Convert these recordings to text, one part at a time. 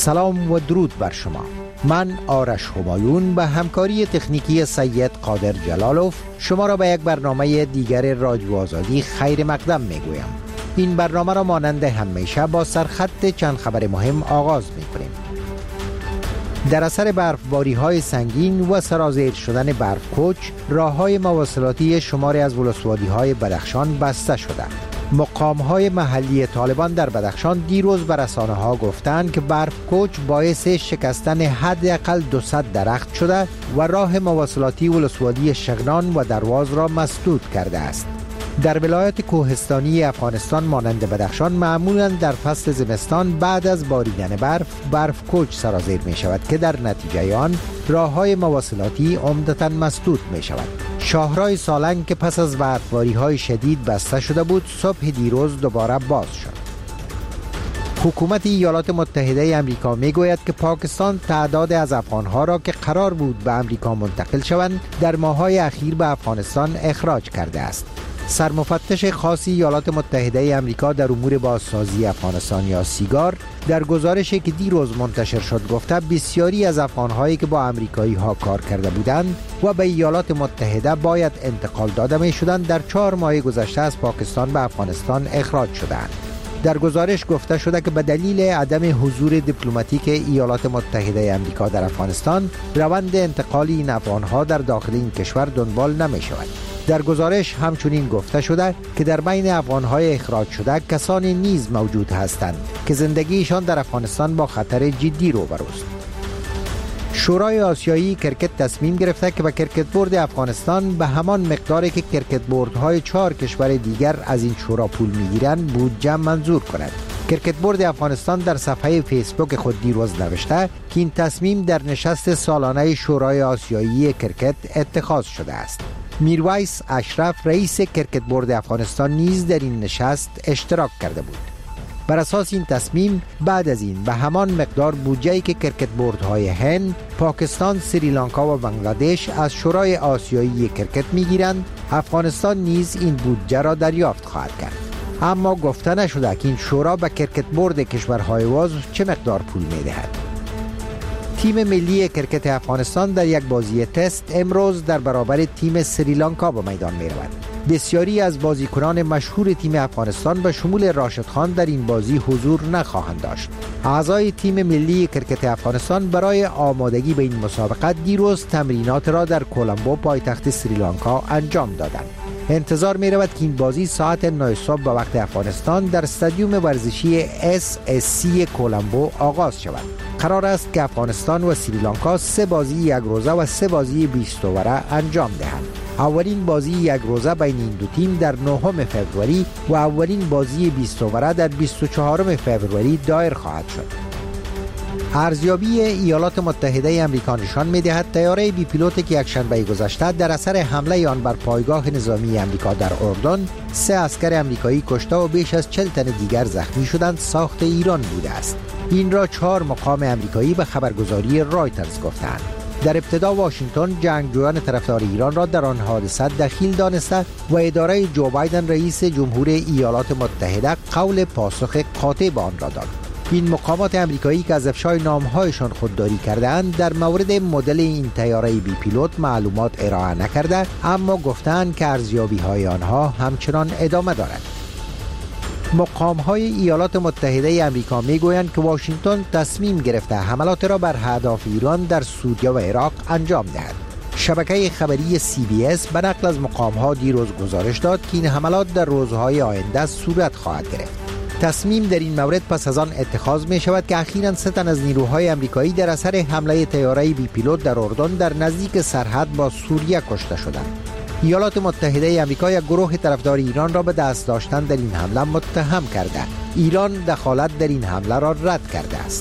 سلام و درود بر شما. من آرش همایون به همکاری تکنیکی سید قادر جلالوف شما را به یک برنامه دیگر رادیو آزادی خیر مقدم میگویم. این برنامه را مانند همیشه با سرخط چند خبر مهم آغاز میکنیم. در اثر برفباری‌های سنگین و سرازیر شدن برفکوچ، راه‌های مواصلاتی شماری از ولسوادی‌های بدخشان بسته شده. مقام‌های محلی طالبان در بدخشان دیروز به رسانه‌ها گفتند که برفکوچ باعث شکستن حداقل 200 درخت شده و راه مواصلاتی ولسوادی شغنان و درواز را مسدود کرده است. در ولایات کوهستانی افغانستان مانند بدخشان معمولاً در فصل زمستان بعد از باریدن برفکوچ سرازیر می شود که در نتیجه آن راه‌های مواصلاتی عمدتاً مسدود می شود. شاهراه سالنگ که پس از برفباری‌های شدید بسته شده بود، صبح دیروز دوباره باز شد. حکومت ایالات متحده آمریکا میگوید که پاکستان تعداد از افغانها را که قرار بود به آمریکا منتقل شوند در ماه‌های اخیر به افغانستان اخراج کرده است. سرمفتش خاص ایالات متحده آمریکا در امور بازسازی افغانستان یا سیگار در گزارشی که دیروز منتشر شد گفته بسیاری از افغانهایی که با آمریکایی‌ها کار کرده بودند و به ایالات متحده باید انتقال داده می‌شدند در 4 ماه گذشته از پاکستان به افغانستان اخراج شدند. در گزارش گفته شده که به دلیل عدم حضور دیپلماتیک ایالات متحده آمریکا در افغانستان، روند انتقال این افغانها در داخل این کشور دنبال نمی‌شود. در گزارش همچنین گفته شده که در بین افغانهای اخراج شده کسانی نیز موجود هستند که زندگیشان در افغانستان با خطر جدی روبروست. شورای آسیایی کرکت تصمیم گرفته که به کرکت بورد افغانستان به همان مقداری که کرکت بوردهای 4 کشور دیگر از این شورا پول میگیرند بودجه منظور کند. کرکت بورد افغانستان در صفحه فیسبوک خود دیروز نوشته که این تصمیم در نشست سالانه شورای آسیایی کرکت اتخاذ شده است. میرویس اشرف رئیس کرکت بورد افغانستان نیز در این نشست اشتراک کرده بود. بر اساس این تصمیم بعد از این به همان مقدار بودجه‌ای که کرکت بوردهای هند، پاکستان، سریلانکا و بنگلادش از شورای آسیایی کرکت میگیرند، افغانستان نیز این بودجه را دریافت خواهد کرد. اما گفته نشده که این شورا به کرکت بورد کشورهای عضو چه مقدار پول میدهد. تیم ملی کرکت افغانستان در یک بازی تست امروز در برابر تیم سریلانکا به میدان می رود. بسیاری از بازیکنان مشهور تیم افغانستان به شمول راشد خان در این بازی حضور نخواهند داشت. اعضای تیم ملی کرکت افغانستان برای آمادگی به این مسابقه دیروز تمرینات را در کولمبو پایتخت سریلانکا انجام دادند. انتظار می رود که این بازی ساعت 9 صبح به وقت افغانستان در استادیوم ورزشی SSC کولمبو آغاز شود. قرار است که افغانستان و سریلانکا 3 بازی یک روزه و 3 بازی 20 اووره انجام دهند. اولین بازی یک روزه بین این دو تیم در 9 فوریه و اولین بازی 20 اووره در 24 فوریه دایر خواهد شد. ارزیابی ایالات متحده آمریکا نشان می‌دهد طیاره بی پیلوتی که یکشنبه گذشته در اثر حمله آن بر پایگاه نظامی آمریکا در اردن 3 عسکر آمریکایی کشته و بیش از 40 تن دیگر زخمی شدند ساخت ایران بوده است. این را 4 مقام آمریکایی به خبرگزاری رایترز گفتند. در ابتدا واشنگتن جنگجویان طرفدار ایران را در آن حادثه دخیل دانسته و اداره جو بایدن رئیس جمهور ایالات متحده قول پاسخ قاطع به آن را داد. این مقامات آمریکایی که از افشای نامهایشان خودداری کردند در مورد مدل این طیاره بی پیلوت معلومات ارائه نکرده، اما گفتند که ارزیابی‌های آنها همچنان ادامه دارد. مقام‌های ایالات متحده آمریکا میگویند که واشنگتن تصمیم گرفته حملات را بر اهداف ایران در سوریه و عراق انجام دهد. شبکه خبری CBS به نقل از مقام‌ها دیروز گزارش داد که این حملات در روزهای آینده صورت خواهد گرفت. تصمیم در این مورد پس از آن اتخاذ می شود که اخیراً 3 تن از نیروهای آمریکایی در اثر حمله طیاره بی پیلوت در اردن در نزدیک سرحد با سوریه کشته شدند. ایالات متحده آمریکا یک گروه طرفدار ایران را به دست داشتن در این حمله متهم کرده. ایران دخالت در این حمله را رد کرده است.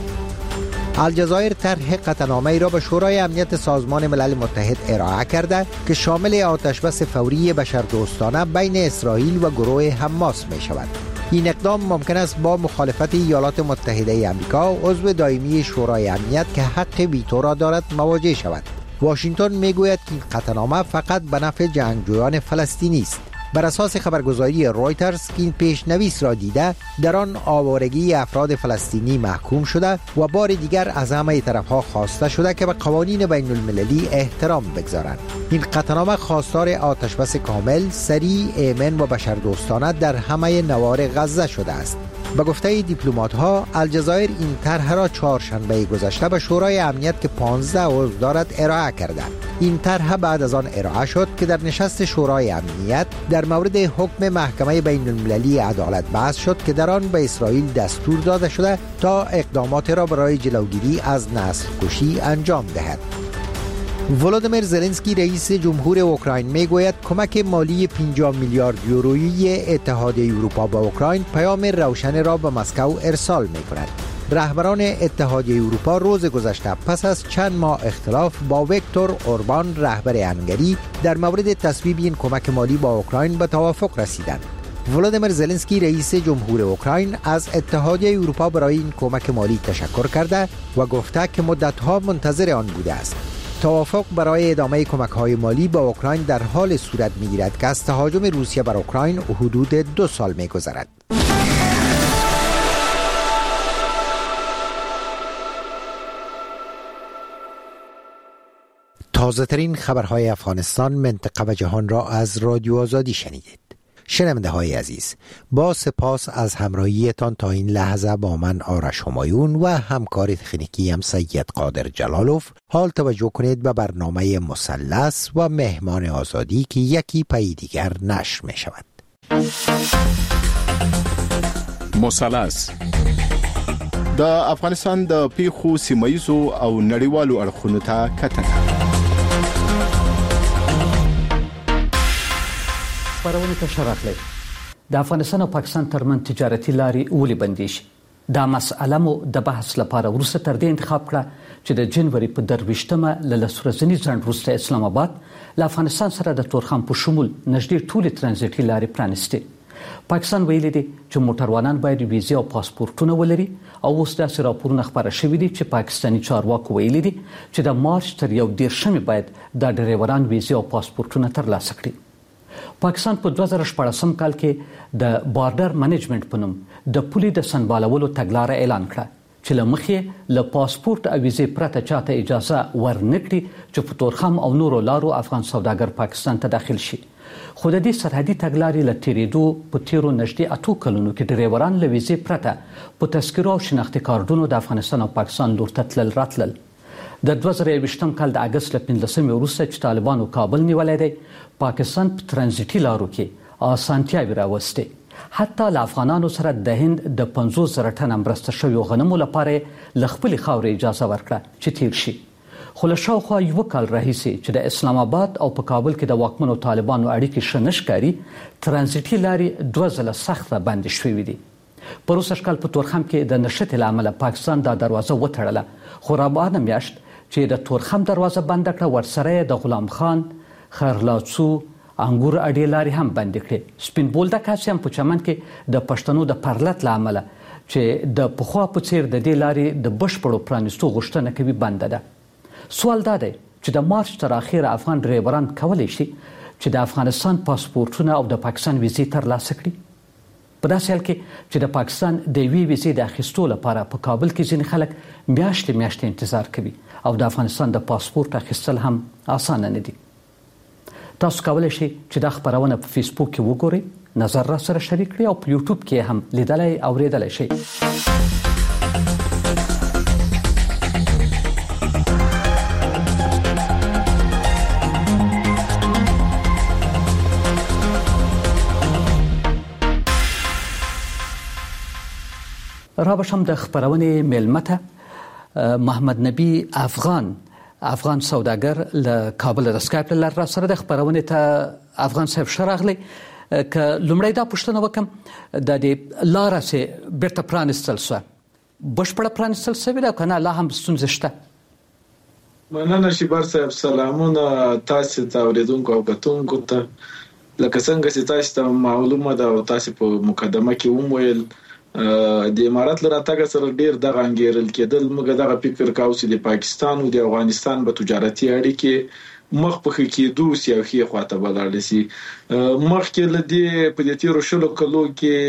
الجزایر طرح قطعنامه‌ای را به شورای امنیت سازمان ملل متحد ارائه کرده که شامل آتشبس فوری بشردوستانه بین اسرائیل و گروه حماس می شود. این اقدام ممکن است با مخالفت ایالات متحده آمریکا عضو دائمی شورای امنیت که حق ویتو را دارد مواجه شود. واشنگتن میگوید که این قطعنامه فقط به نفع جنگجویان فلسطینی است. بر اساس خبرگزاری رویترز که این پیشنویس را دیده در آن آوارگی افراد فلسطینی محکوم شده و بار دیگر از همه طرفها خواسته شده که به قوانین بین المللی احترام بگذارند. این قطعنامه خواستار آتشبس کامل، سریع، ایمن و بشردوستانه در همه نواحی غزه شده است. به گفته دیپلمات‌ها الجزایر این طرح را چهارشنبه گذشته به شورای امنیت که 15 عضو دارد ارائه کرده. این طرح بعد از آن ارائه شد که در نشست شورای امنیت در مورد حکم محکمه بین المللی عدالت بحث شد که در آن به اسرائیل دستور داده شده تا اقدامات را برای جلوگیری از نسل کشی انجام دهد. ولودیمیر زلنسکی رئیس جمهور اوکراین میگوید کمک مالی 50 میلیارد یورویی اتحادیه اروپا به اوکراین پیام روشن را به مسکو ارسال می‌کند. رهبران اتحادیه اروپا روز گذشته پس از چند ماه اختلاف با ویکتور اوربان رهبر هنگری در مورد تصویب این کمک مالی با اوکراین به توافق رسیدند. ولودیمیر زلنسکی رئیس جمهور اوکراین از اتحادیه اروپا برای این کمک مالی تشکر کرده و گفته که مدت‌ها منتظر آن بوده است. توافق برای ادامه کمک‌های مالی به اوکراین در حال صورت می‌گیرد که از تهاجم روسیه بر اوکراین حدود 2 سال می‌گذرد. تازه‌ترین خبرهای افغانستان، منطقه و جهان را از رادیو آزادی شنیدید. شنونده های عزیز، با سپاس از همراهیتان تا این لحظه با من آرش همایون و همکار تکنیکی هم سید قادر جلالوف. حال توجه کنید به برنامه مثلث و مهمان آزادی که یکی پی دیگر نشر می شود. مثلث د افغانستان د پیښو سیمایزو او نړیوالو اړخونو ته کتنه. خبرونه ته شراخلی د افغانستان او پاکستان ترمن تجارتي لارې ولې بندې شي؟ دا مسأله مو د بحث لپاره وروسته تر دې انتخاب کړه چې د جنوري په 23مه له لسورځني ځنډ وروسته اسلام آباد له افغانستان سره د تورخم په شمول نږدې ټولې ترانزیټي لارې پرانیستې. پاکستان ویلي دي چې موټروانان باید ویزې او پاسپورتونه ولري او اوس داسې راپورونه خپاره شوي دي چې پاکستاني چارواکو ویلي دي چې د مارچ تر 21 باید دا ډریوران ویزې او پاسپورتونه ترلاسه کړي. پاکستان په 2014 کال کې د بارډر منیجمنت په نوم د پولې د سنبالولو تګلاره اعلان کړه چې له مخې له پاسپورت او ویزې پرته چاته اجازه ورنکړي چې په تورخم او نورو لارو افغان سوداګر پاکستان ته داخل شي. خو د دې سرحدي تګلارې له تیریدو په تیرو نږدې 8 کلونو کې ډریوران له ویزې پرته په تذکرو او شناختي کارتونو د افغانستان او پاکستان لور ته تلل راتلل. د 2020 کال د اگست له 15 وروسته چې طالبانو کابل نیولای دی، پاکستان په ترانزیټي لارو کې اسانتیاوې راوستې. حتی له افغانانو سره د هند د 50,000 ټنه مرسته شویو غنمو لپاره له خپلې خاورې اجازه ورکړه چې تیر شي. خو له شاوخوا 1 کال راهیسې چې د اسلام آباد او په کابل کې د واکمنو طالبانو اړیکې ښه نه ښکاري، ترانزیټي لارې 2 ځله سخته بندې شوې دي. په روسه کال په تورخم کې د نشټې له امله پاکستان دا دروازه وتړله، خو رابانه میاشت چې د تورخم دروازه بنده کړه، ورسره د غلام خان، خرلاڅو، انګور اډې لارې هم بندې کړې. سپین بولده کاسې هم په چمن کې د پښتنو د پرلت له امله چې د پخوا په څیر د دې لارې د بشپړو پرانیستو غوښتنه کوي بنده ده. سوال دا دی چې د مارچ تر اخره افغان ډریوران کولی شي چې د افغانستان پاسپورتونه او د پاکستان ویزې ترلاسه کړي؟ په داسې حال کې چې د پاکستان د یوې ویزې د اخیستو لپاره په کابل کې ځینې خلک میاشتې انتظار کوي او د افغانستان د پاسپورت اخیستل هم اسانه نه دي. تاسو کولی شئ چې دا خبرونه په فیسبوک کې وګورئ، نظر را سره شریک کړئ او په یوټیوب کې هم لیدلای او اوریدلای شئ. را بشم د خبرونې میلمته محمد نبی افغان سوداګر له کابل د اسکایپ له لارې سره د خبرونې ته افغان صاحب شراغلی. که لومړی دا پوښتنه وکم، د دې لاره چې بیرته پرانیستل شوه بشپړه پرانیستل شوې ده که نه لا هم ستونزې شته؟ مننه شیبر صاحب، سلامونه تاسو ته اوریدونکو او کتونکو ته. لکه څنګه چې تاسو ته معلومه ده او تاسو په مقدمه کې وویل، د امارات له راتګ سره ډیر دغه انګیرل کېدل، موږ دغه فکر کاوه چې د پاکستان او د افغانستان په تجارتي اړیکې مخ په کېدو سیاخي خواته بلل شي. مخکې لدی په دې تیرو شلو کلو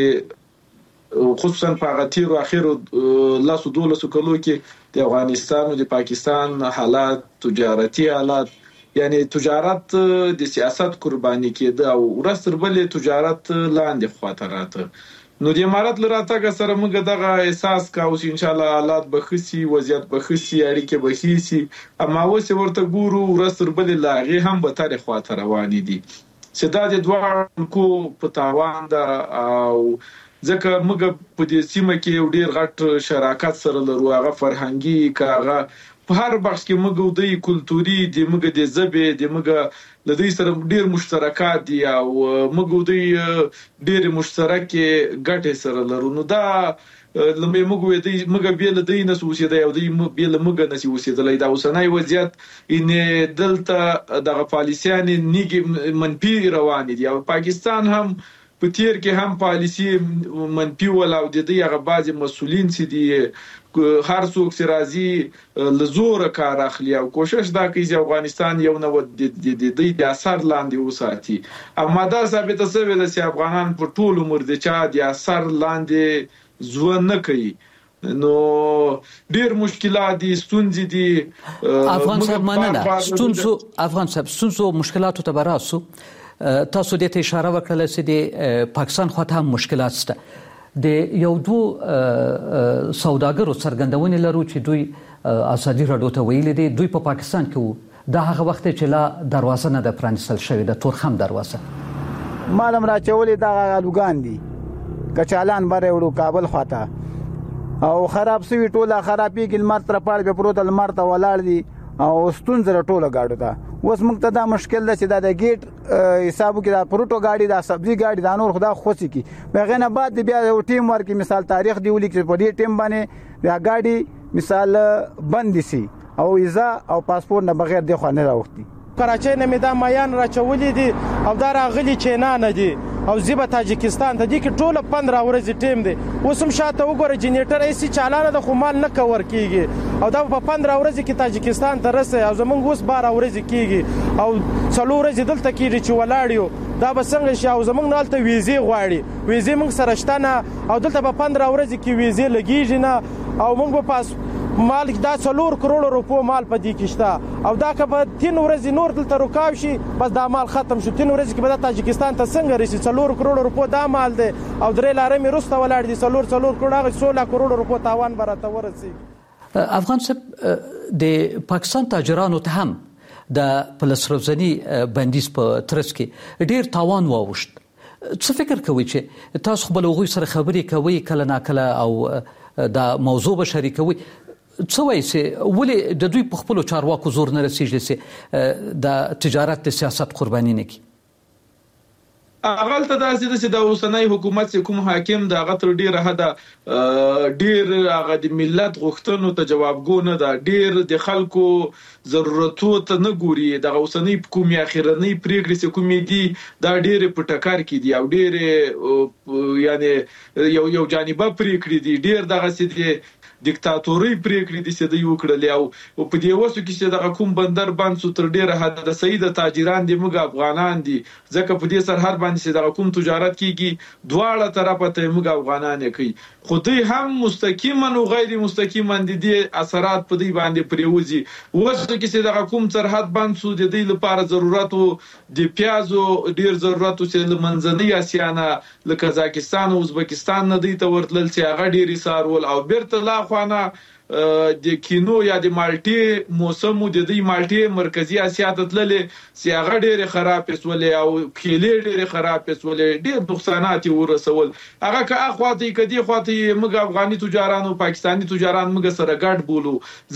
کې خصوصا په هغه تیرو اخیرو 12 کلو کې د افغانستان او د پاکستان حالات تجارتي حالات یعنی تجارت د سیاست قرباني کېده او ورستر بلې تجارت لاندې خواته راته. نو د امارات لراتګ سره موږ دغه احساس کاوه چې ان شاء الله حالات بخسي وضعیت بخسي اړیکې بخسي اما اوس ورته ګورو ورستر بلې لاغي هم به تاریخ خواته روان دي چې دا د دوه کو په تاوان ده او ځکه موږ په دې سیمه کې ډیر غټ شراکت سره لرو هغه فرهنګي کاغه په هر بخش کې موږ د کلتوري د موږ د زبې د موږ لدی سره ډیر مشترکات دي او موږ د ډیر مشترک ګټې سره لرو. نو دا لمې موږ بیل د نس اوسېدای او د بیل موږ نس اوسېدلای دا اوسنۍ وضعیت ان دلته دغه پالیسیان نیګ منفي روان دي او پاکستان هم په تیر کې هم پالیسی منفي ولا او د دې هغه بعض مسولین چې دي هر څوک چې راځي لزور کار اخلي او کوشش دا کوي چې افغانستان یو نو د اثر لاندې وساتي. اما دا ثابت شوی دی چې افغانان په ټول عمر د چا د اثر لاندې ژوند نه کوي. نو ډیر مشکلات دي ستونزې دي افغان صاحب مننه ستونزو مشکلاتو ته براسو تاسو د ته اشاره وکړه چې د پاکستان خواته هم مشکلات شته. د یو دوه سوداګرو څرګندونې لرو چې دوی ازادي راډیو ته ویلي دي دوی په پاکستان کې وو دا هغه وخت چې لا دروازه نه د پرانیستل شوې د تورخم دروازه مالم را چولې دا لوګان دي کچالان بره وړو کابل خواته او خراب سوي ټوله خرابې کې لمر تر پاړ به پروت لمر ته ولاړ دي او ستونزه ټوله گاډو ته اوس موږ ته دا مشکل ده چې دا د گیټ حسابو کې دا پروتو گاډي دا سبزي گاډي دا نور خدا خوشي کی بغیر نه بعد بیا یو ټیم ورکی مثال تاریخ دی ولیک په دې ټیم باندې دا گاډي مثال بند سي او ویزا او پاسپورت نه بغیر د خو نه راوختي. کراچۍ نه مې دا مایان راچولې دي او دا راغلي چینا نه دي او زیبه تاجکستان ته دي کې ټوله 15 ورځې ټیم دی. اوس هم شاته وګوره جنریټر ایسي چالانه د خو مال نه کور کیږي او دا په 15 ورځې کې تاجکستان ته رسي او زمونږ اوس 12 ورځې کیږي او څلور ورځې دلته کیږي چې ولاړیو دا به څنګه شي او زمونږ نالته ویزې غواړي ویزې موږ سره شته نه او دلته په 15 ورځې کې ویزې لګیږي نه او موږ په پاس مال دا 4 کروڑ روپو مال په دې کې شته او دا که په 3 ورځې نور دلته رکاو شي بس دا مال ختم شو. 3 ورځې کې به د تاجکستان ته څنګه رسي 4 کروڑ روپو دا مال دی او درې لارې مې رسته ولاړ دي 4 کروڑ هغه 16 کروڑ روپو تاوان برته ورسي. افغان صاحب د پاکستان تاجرانو ته هم د پلسروزنی بندیز په ترڅ کې ډیر تاوان واوښت. څه فکر کوي چې تاسو خپل غوي سره خبرې کوي کله ناکله او دا موضوع به شریکوي څه وایي چې ولې د دوی په خپلو چارواکو زور نه رسېږي چې د تجارت د سیاست قرباني نه کړي؟ اول ته داسې ده چې د اوسنۍ حکومت چې کوم حاکم د هغه تر ډیره حده ډیر هغه د ملت غوښتنو ته جوابګو نه ده ډیر د خلکو ضرورتو ته نه ګوري. د اوسنۍ کومې اخیرنۍ پریکړې چې کومې دي دا ډیر په ټکر کې دي او ډیر یعنی یو جانبه پریکړې دي ډیر دغه سي دیکتاتوري پریکړې دي چې د یو کړلې او په دې وسو کې چې د کوم بندر باندې سو تر ډیره حد د سید تاجران دي موږ افغانان دي ځکه په دې سر هر باندې چې د کوم تجارت کیږي دواړه طرفه ته موږ افغانان کوي خو دوی هم مستقیما او غیر مستقیما دي اثرات په دې باندې پریوزي. وسو کې چې د کوم سرحد باندې سو د دې لپاره ضرورت د پیازو ډیر ضرورت چې لمنځنۍ اسیا نه لکه قزاقستان او ازبکستان نه دی ته ورتلل چې هغه ډیر سارول او بیرته لا خوانه د کینو یا د مالټي موسم د دې مالټي مرکزی اسیا ته تللې چې هغه ډېر خراب پسولې او کېلې ډېر خراب پسولې ډېر نقصانات ورسول. هغه که اخواته کدي خواته موږ افغاني تجارانو پاکستانی تجاران موږ سره ګډ بولو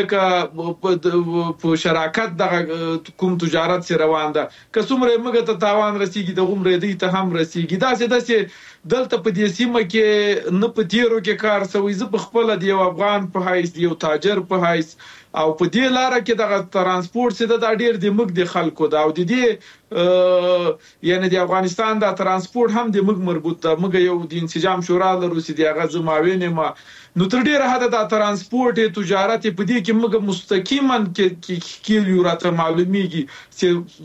ځکه په شراکت د کوم تجارت سره روان ده که څومره موږ ته تاوان رسیږي د عمر دې ته هم رسیږي. دا څه دلته په دې سیمه کې نه په تیرو کې کار سوي زه په خپل د یو افغان په حیث یو تاجر په حیث او په دې لار کې د ترانسپورت څخه د ډیر د مګ د خلکو دا او د دې یعنی د افغانستان د ترانسپورت هم د مګ مربوط ده مګ یو د انسجام شورا لرو چې د هغه زماوین ما نو تر ډیره حد د ترانسپورت تجارت په دې کې مګ مستقیما کې یو راته معلومیږي چې